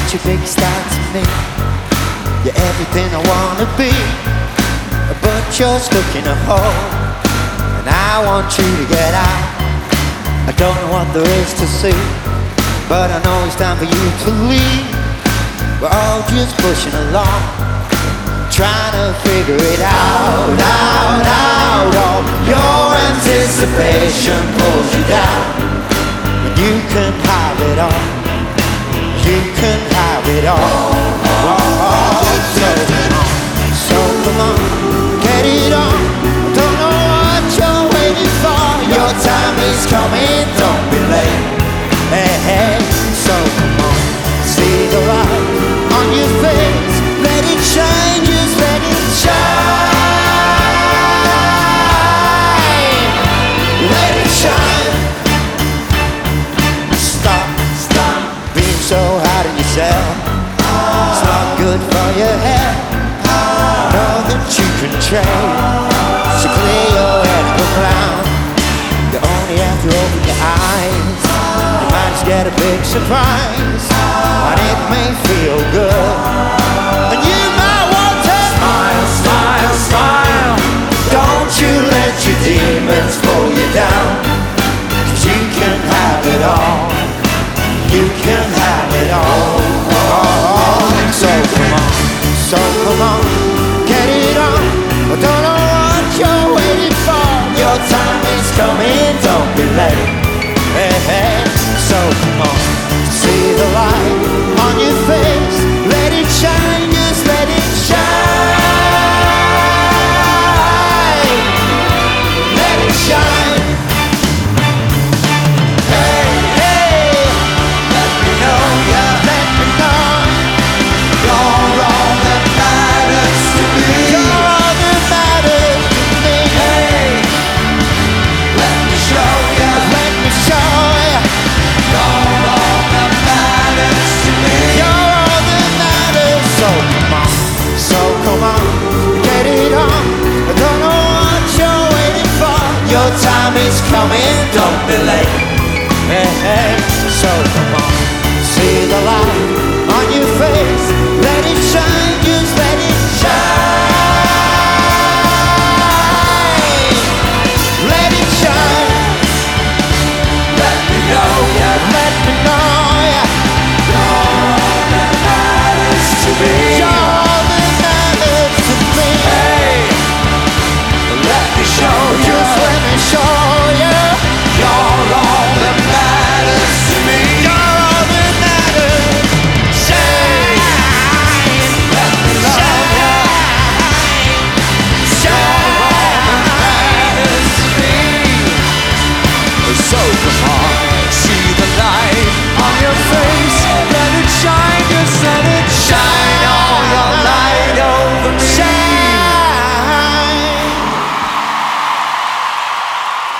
such a big star to me. You're everything I wanna be, but you're stuck in a hole, and I want you to get out. I don't know what there is to see, but I know it's time for you to leave. We're all just pushing along, trying to figure it out, out. All your anticipation pulls you down, and you can have it all. You can have it all. So come on, get it on. Don't know what you're waiting for. Your time is coming, don't be late. Hey, so come on, see the light on your face. Let it shine, just let it shine. Let it shine. Stop being so hard on yourself. It's not good for your health. Know that you can trade, so clear your head and look around. You only have to open your eyes, you might just get a big surprise, and it may feel good, and you might want to smile, smile, smile. Don't you let your demons pull you down, 'cause you can have it all. You can have it all. So come on, get it on. I don't know what you're waiting for. Your time is coming, don't be late. Hey, so come on, see the light on your face. Let it shine, just let it shine. Let it shine. Hey, let me know, yeah, let me know. You're all that matters to me. You're all that matters to me. Hey, let me show ya. Let me show ya. You're all that matters to me. You're all that matters. So come on, get it on. I don't know what you're waiting for. Your time is coming, don't be late. Hey, so come on, see the light